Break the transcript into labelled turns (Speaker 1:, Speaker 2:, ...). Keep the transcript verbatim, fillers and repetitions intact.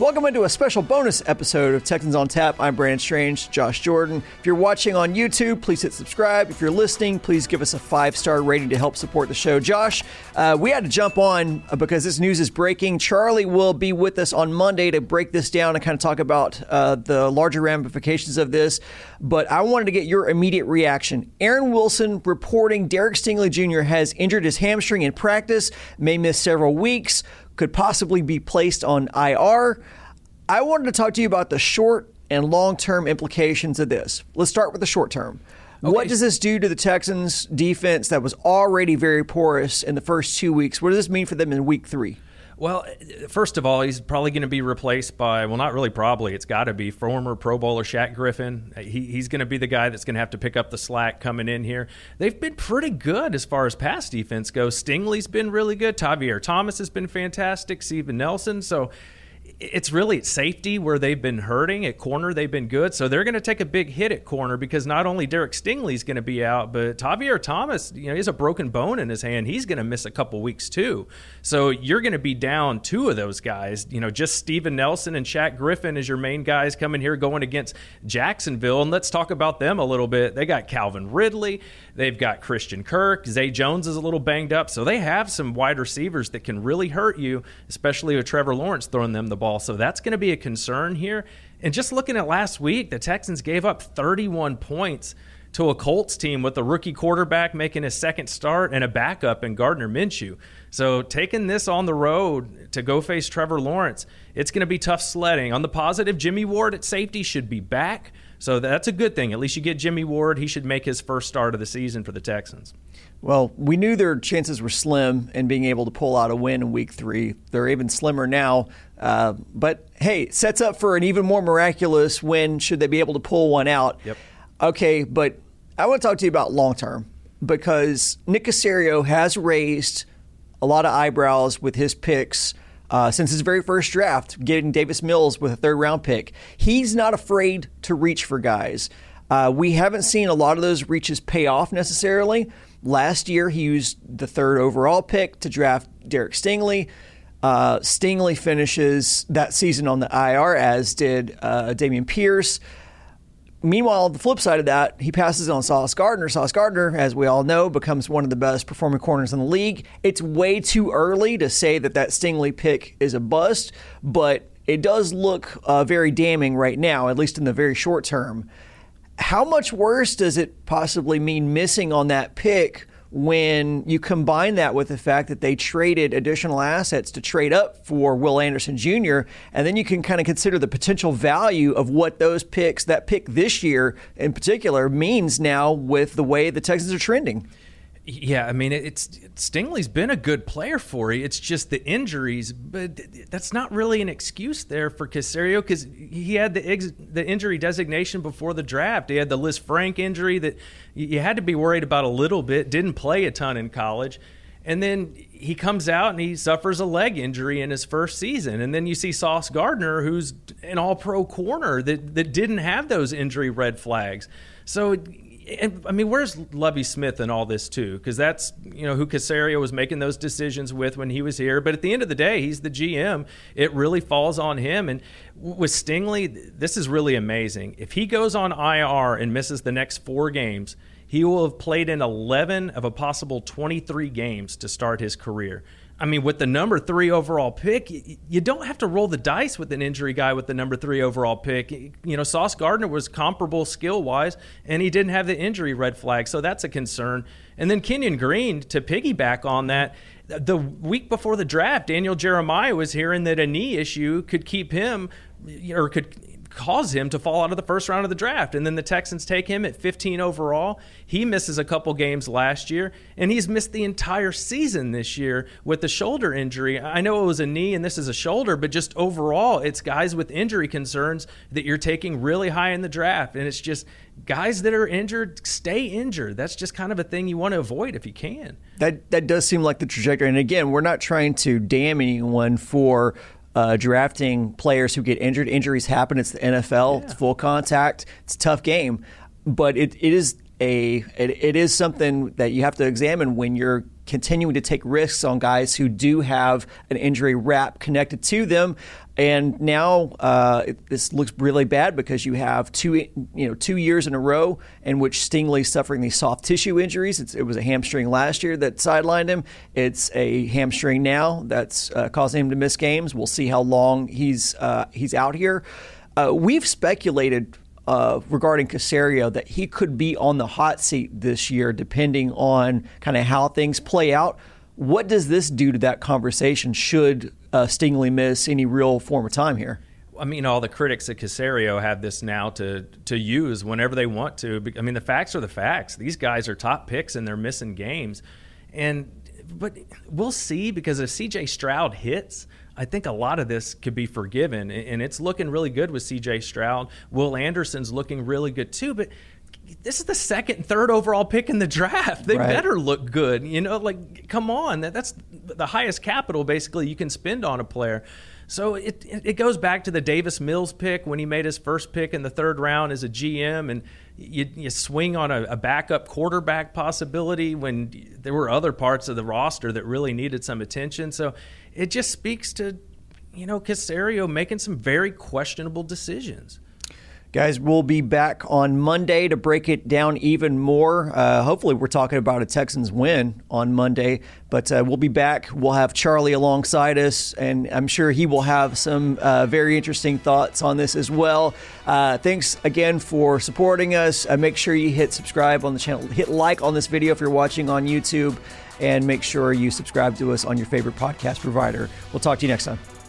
Speaker 1: Welcome into a special bonus episode of Texans on Tap. I'm Brandon Strange, Josh Jordan. If you're watching on YouTube, please hit subscribe. If you're listening, please give us a five-star rating to help support the show. Josh, uh, we had to jump on because this news is breaking. Charlie will be with us on Monday to break this down and kind of talk about uh, the larger ramifications of this. But I wanted to get your immediate reaction. Aaron Wilson reporting Derek Stingley Junior has injured his hamstring in practice, may miss several weeks, could possibly be placed on I R. I wanted to talk to you about the short and long-term implications of this. Let's start with the short term. Okay. What does this do to the Texans' defense that was already very porous in the first two weeks? What does this mean for them in week three?
Speaker 2: Well, first of all, he's probably going to be replaced by, well, not really probably, it's got to be former Pro Bowler Shaq Griffin. He, he's going to be the guy that's going to have to pick up the slack coming in here. They've been pretty good as far as pass defense goes. Stingley's been really good. Tavier Thomas has been fantastic. Steven Nelson. So it's really at safety where they've been hurting. At corner, they've been good. So they're going to take a big hit at corner because not only Derek Stingley's going to be out, but Tavier Thomas, you know, he has a broken bone in his hand. He's going to miss a couple weeks too. So you're going to be down two of those guys. You know, just Steven Nelson and Shaq Griffin as your main guys coming here going against Jacksonville. And let's talk about them a little bit. They got Calvin Ridley. They've got Christian Kirk. Zay Jones is a little banged up. So they have some wide receivers that can really hurt you, especially with Trevor Lawrence throwing them the ball. So that's going to be a concern here. And just looking at last week, the Texans gave up thirty-one points to a Colts team with a rookie quarterback making his second start and a backup in Gardner Minshew. So taking this on the road to go face Trevor Lawrence, it's going to be tough sledding. On the positive, Jimmy Ward at safety should be back. So that's a good thing. At least you get Jimmy Ward. He should make his first start of the season for the Texans.
Speaker 1: Well, we knew their chances were slim in being able to pull out a win in week three. They're even slimmer now. Uh, but, hey, sets up for an even more miraculous win should they be able to pull one out.
Speaker 2: Yep.
Speaker 1: Okay, but I want to talk to you about long-term because Nick Caserio has raised a lot of eyebrows with his picks Uh, since his very first draft, getting Davis Mills with a third-round pick. He's not afraid to reach for guys. Uh, we haven't seen a lot of those reaches pay off necessarily. Last year, he used the third overall pick to draft Derek Stingley. Uh, Stingley finishes that season on the I R, as did uh, Dameon Pierce. Meanwhile, the flip side of that, he passes on Sauce Gardner. Sauce Gardner, as we all know, becomes one of the best performing corners in the league. It's way too early to say that that Stingley pick is a bust, but it does look uh, very damning right now, at least in the very short term. How much worse does it possibly mean missing on that pick when you combine that with the fact that they traded additional assets to trade up for Will Anderson Junior, and then you can kind of consider the potential value of what those picks, that pick this year in particular, means now with the way the Texans are trending.
Speaker 2: Yeah, I mean, it's Stingley's been a good player for you. It's just the injuries, but that's not really an excuse there for Caserio because he had the ex- the injury designation before the draft. He had the Liz Frank injury that you had to be worried about a little bit, didn't play a ton in college. And then he comes out and he suffers a leg injury in his first season. And then you see Sauce Gardner, who's an all-pro corner that, that didn't have those injury red flags. So And, I mean, where's Lovie Smith in all this, too? Because that's, you know, who Caserio was making those decisions with when he was here. But at the end of the day, he's the G M. It really falls on him. And with Stingley, this is really amazing. If he goes on I R and misses the next four games, he will have played in eleven of a possible twenty-three games to start his career. I mean, with the number three overall pick, you don't have to roll the dice with an injury guy with the number three overall pick. You know, Sauce Gardner was comparable skill-wise, and he didn't have the injury red flag, so that's a concern. And then Kenyon Green, to piggyback on that, the week before the draft, Daniel Jeremiah was hearing that a knee issue could keep him, or could cause him to fall out of the first round of the draft. And then the Texans take him at fifteen overall. He misses a couple games last year, and he's missed the entire season this year with the shoulder injury. I know it was a knee and this is a shoulder, but just overall, it's guys with injury concerns that you're taking really high in the draft. And it's just guys that are injured, stay injured. That's just kind of a thing you want to avoid if you can.
Speaker 1: That, that does seem like the trajectory. And again, we're not trying to damn anyone for Uh, drafting players who get injured. Injuries happen. It's the N F L. Yeah. It's full contact. It's a tough game. But it, it is a it, it is something that you have to examine when you're continuing to take risks on guys who do have an injury wrap connected to them. And now uh, it, this looks really bad because you have two, you know, two years in a row in which Stingley's suffering these soft tissue injuries. It's, it was a hamstring last year that sidelined him. It's a hamstring now that's uh, causing him to miss games. We'll see how long he's uh, he's out here. Uh, we've speculated uh, regarding Caserio that he could be on the hot seat this year, depending on kind of how things play out. What does this do to that conversation should uh, Stingley miss any real form of time here?
Speaker 2: I mean, all the critics at Caserio have this now to to use whenever they want to. I mean, the facts are the facts. These guys are top picks and they're missing games. And but we'll see, because if C J Stroud hits, I think a lot of this could be forgiven. And it's looking really good with C J Stroud. Will Anderson's looking really good too. But this is the second and third overall pick in the draft. They right. better look good. You know, like, come on. That, that's the highest capital, basically, you can spend on a player. So it it goes back to the Davis Mills pick when he made his first pick in the third round as a G M, and you, you swing on a, a backup quarterback possibility when there were other parts of the roster that really needed some attention. So it just speaks to, you know, Caserio making some very questionable decisions.
Speaker 1: Guys, we'll be back on Monday to break it down even more. Uh, hopefully we're talking about a Texans win on Monday, but uh, we'll be back. We'll have Charlie alongside us, and I'm sure he will have some uh, very interesting thoughts on this as well. Uh, thanks again for supporting us. Uh, make sure you hit subscribe on the channel, hit like on this video if you're watching on YouTube, and make sure you subscribe to us on your favorite podcast provider. We'll talk to you next time.